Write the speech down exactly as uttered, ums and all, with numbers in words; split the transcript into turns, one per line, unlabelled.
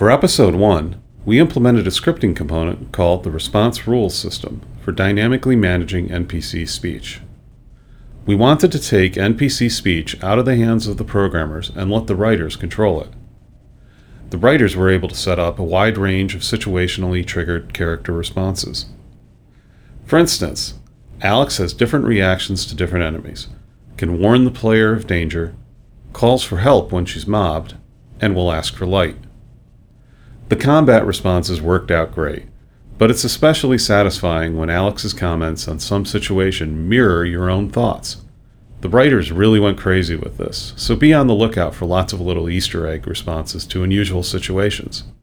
For Episode one, we implemented a scripting component called the Response Rules System for dynamically managing N P C speech. We wanted to take N P C speech out of the hands of the programmers and let the writers control it. The writers were able to set up a wide range of situationally triggered character responses. For instance, Alex has different reactions to different enemies, can warn the player of danger, calls for help when she's mobbed, and will ask for light. The combat responses worked out great, but it's especially satisfying when Alex's comments on some situation mirror your own thoughts. The writers really went crazy with this, so be on the lookout for lots of little Easter egg responses to unusual situations.